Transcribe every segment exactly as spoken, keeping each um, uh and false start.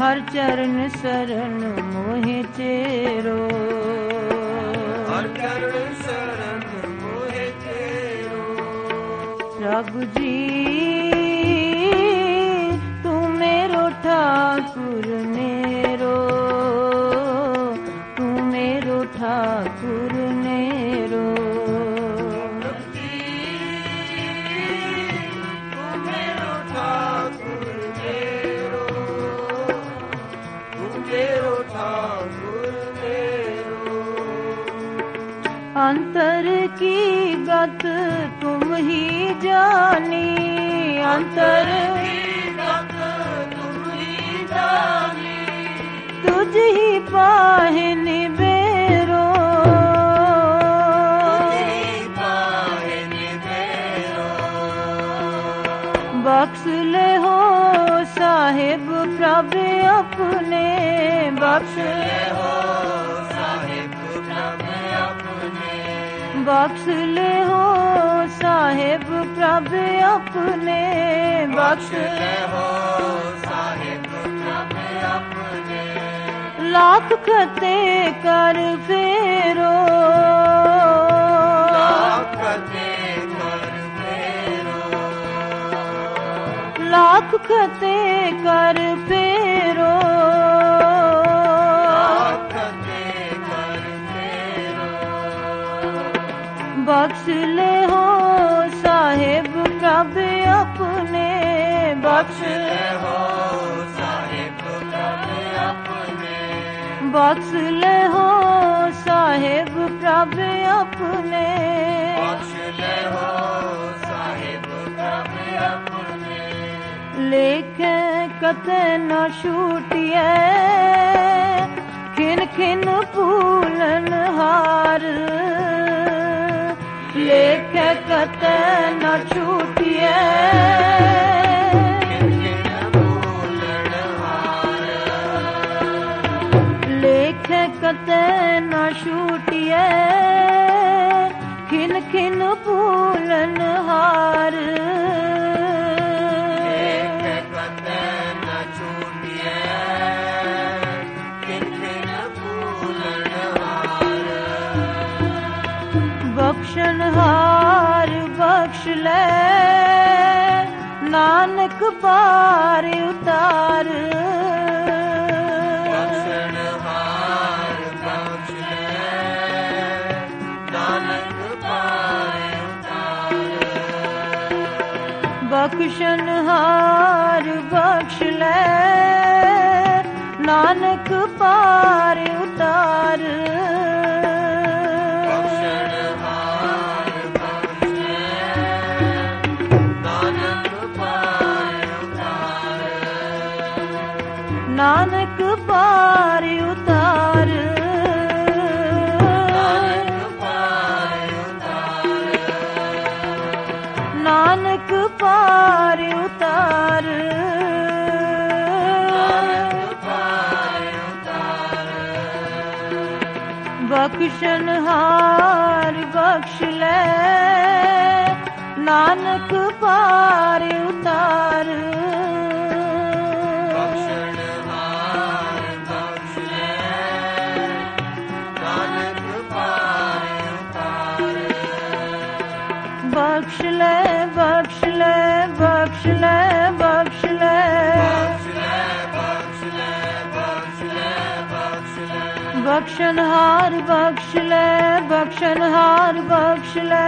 हर चरण शरण मोहे चेरो, हर चरण शरण मोहे चेरो। प्रभु जी तू मेरो ठाकुर मेरो, तू मेरो ठाकुर मेरो। अंतर की गत तुम ही जानी, अंतर की गत तुम ही जानी, तुझ ही पाहे निबेरो, तुझ ही पाहे निबेरो। बख्श ले हो साहिब प्रभु अपने, बख्श ले हो साहिब प्रभु अपने, बख्श ले हो साहिब प्रभु अपने, बख्श ले हो साहिब प्रभु अपने। लाख खते कर फेरो, लाख खते कर फेरो, लाख खते कर फेरो, लाख खते कर फेरो। बख्श ले हो साहिब प्रभु अपने, बख्श ले हो साहिब प्रभु अपने, बख्श ले हो साहिब प्रभु अपने, बख्श ले हो साहिब प्रभु अपने। लेख कते न छूटिए खिन खिन फूलन हार, लेख कते न छूटिए खिन खिन फूलन हार, लेख कते न छूटिए खिन खिन फूलन हार, बख्शनहार बख्श ले नानक पार उतार, बख्शनहार बख्श ले नानक पार उतार, बख्शनहार बख्श ले नानक पार उतार। नानक पार उतार, नानक पार उतार, बख्शनहार बख्श ले नानक पार उतार, बख्श ले बख्श ले बख्श ले बख्श ले, बख्शनहार बख्श ले बख्शनहार बख्श ले,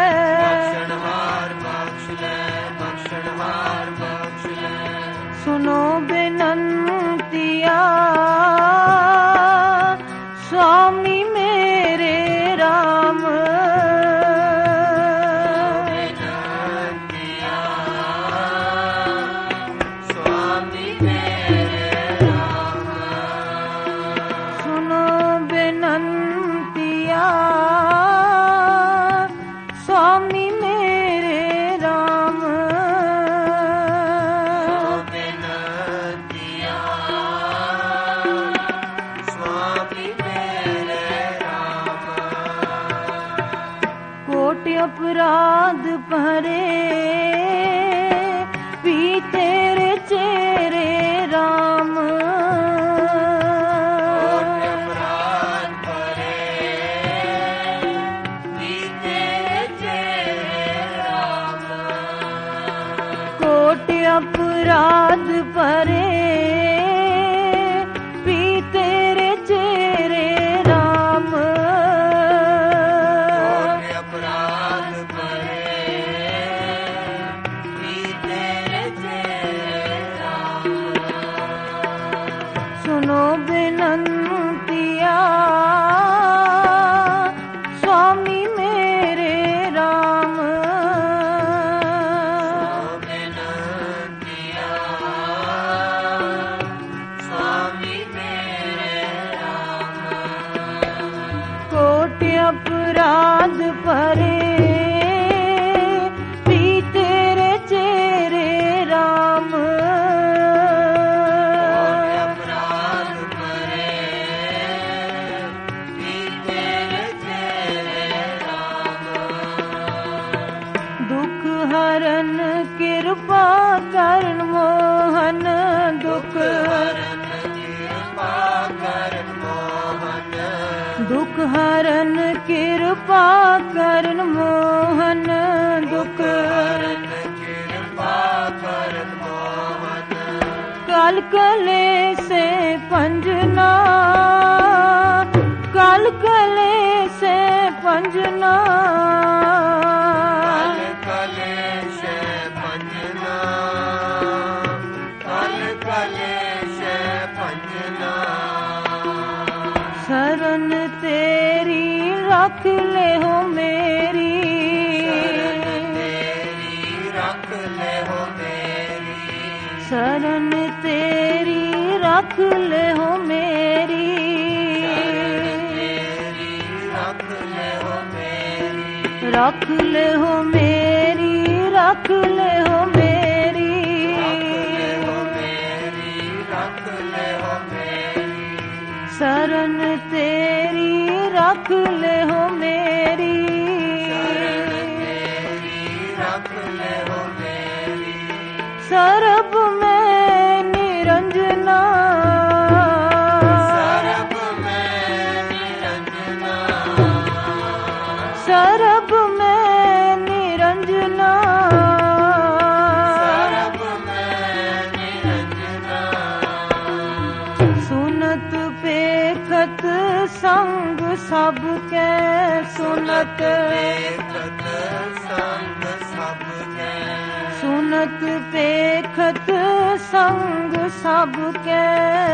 सुनो बेनंतिया स्वामी मेरे राम, स्वामी मेरे राम, स्वामी मेरे राम। कोटि अपराध भरे भी तेरे चेहरे राम, अपराध परे पी तेरे चेरे राम अपराध परे पी तेरे चेरे राम सुनो बिनंतिया स्वामी मेरे राम अपराध परे पी तेरे चेरे राम अपराध परे पी तेरे चेरे राम दुख हरन कृपा करन मोहन दुख हरन कृपा करन मोहन दुख हरन कृपा करन मोहन दुख हरन कृपा करन मोहन कल कले से पंजना कल कले से पंजना कल कले से पंजना कल कले से पंजना शरण तेरी रख ले हो मेरी रख ले हो मेरी शरण तेरी रख ले हो मेरी रख ले हो मेरी रख ले हो मेरी रख ले हो मेरी रख ले हो मेरी शरण तेरी रख ले हो मेरी रख ले हो मेरी सरब में निरंजना सरब में निरंजना सरब में निरंजना सरब में निरंजना सुनत पेखत संग सबके सुनत देखत संग सबके सुनत पेखत संग सबके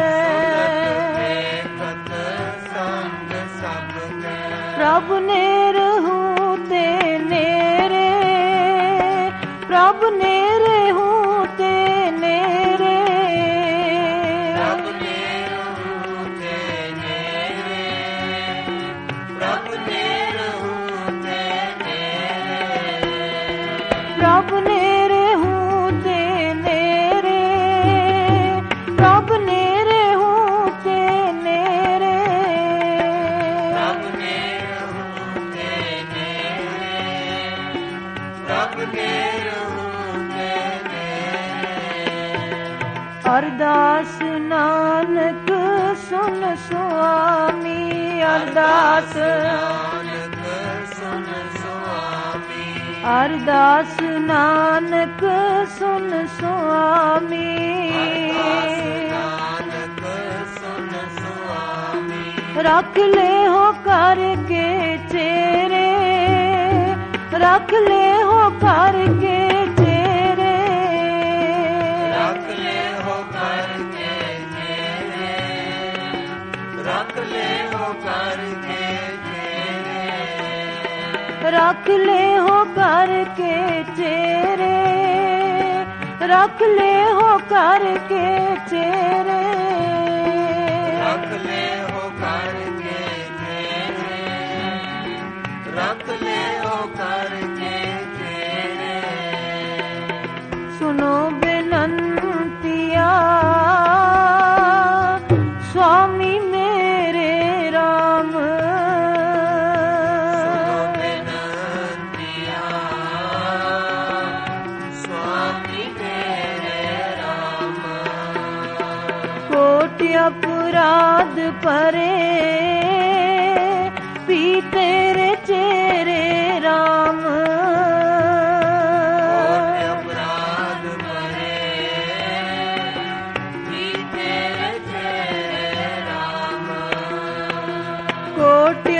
देखत संग सबके प्रभ नेर हूँ ते नेरे प्रभ नेरे हूँ ते नेरे प्रभ नेर हूँ ते नेरे प्रभ नेर हूँ ते नेरे प्रभ नेरे हूँ ते नेरे प्रभ नेरे हूँ ते नेरे प्रभ नेर हूँ ते नेरे प्रभ नेर हूँ ते नेरे अरदास नानक सुन स्वामी अरदास नानक सुन स्वामी अरदास नानक सुन स्वामी नानक सुन स्वामी रख ले हो करके चेरे रख ले हो करके चेरे रख ले हो करके तेरे रख ले हो करके तेरे रख ले हो करके चेरे रख ले हो करके चेरे रख ले हो करके तेरे रख ले हो करके तेरे सुनो बिनंतिया स्वामी मेरे राम सुनो बिनंतिया स्वामी मेरे राम कोटि अपराध परे पी तेरे चेरे राम अपराध परे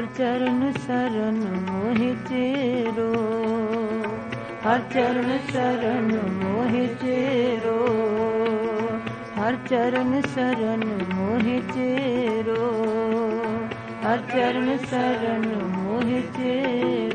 ਹਰ ਚਰਨ ਸਰਨ ਮੋਹਿ ਚੇਰੋ, ਹਰ ਚਰਨ ਸਰਨ ਮੋਹਿ ਚੇਰੋ, ਹਰ ਚਰਨ ਸਰਨ ਮੋਹਿ ਚੇਰੋ, ਹਰ ਚਰਨ ਸਰਨ ਮੋਹਿ ਚੇਰੋ।